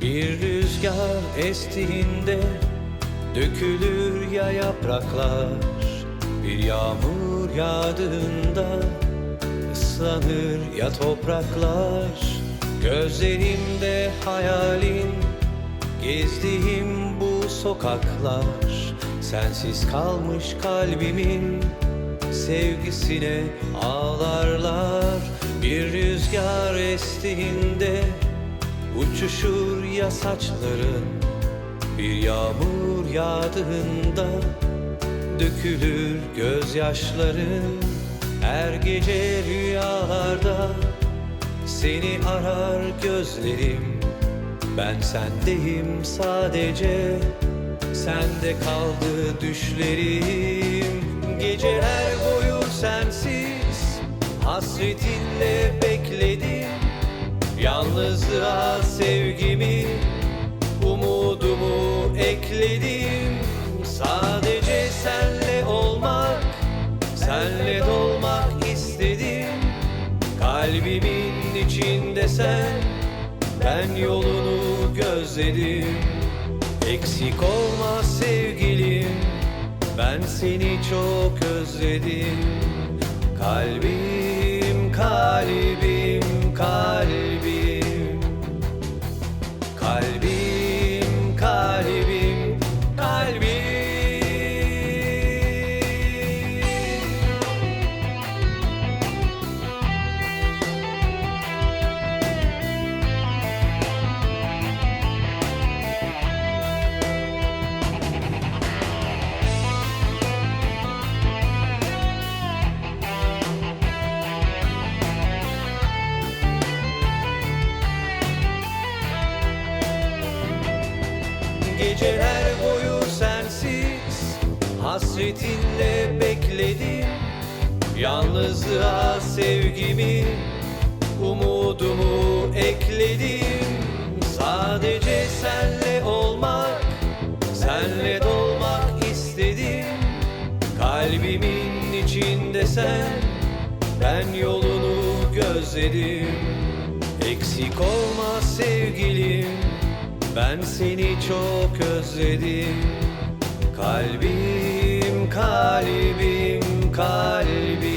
Bir rüzgar estiğinde dökülür ya yapraklar, bir yağmur yağdığında ıslanır ya topraklar. Gözlerimde hayalin, gezdiğim bu sokaklar, sensiz kalmış kalbimin sevgisine ağlarlar. Bir rüzgar estiğinde uçuşur ya saçların, bir yağmur yağdığında dökülür gözyaşların. Her gece rüyalarda seni arar gözlerim, ben sendeyim sadece, sende kaldı düşlerim. Geceler boyu sensiz hasretinle bekledim, yalnızlığa sevgimi, umudumu ekledim. Sadece senle olmak, senle dolmak istedim. Kalbimin içinde sen, ben yolunu gözledim. Eksik olma sevgilim, ben seni çok özledim. Kalbim, kalbim, kalbim, kalbim, kalbim, kalbim. Geceler boyu sensiz hasretinle bekledim, yalnızlığa sevgimi, umudumu ekledim. Sadece senle olmak, senle dolmak istedim. Kalbimin içinde sen, ben yolunu gözledim. Eksik olma sevgilim, ben seni çok özledim. Kalbim, kalbim, kalbim.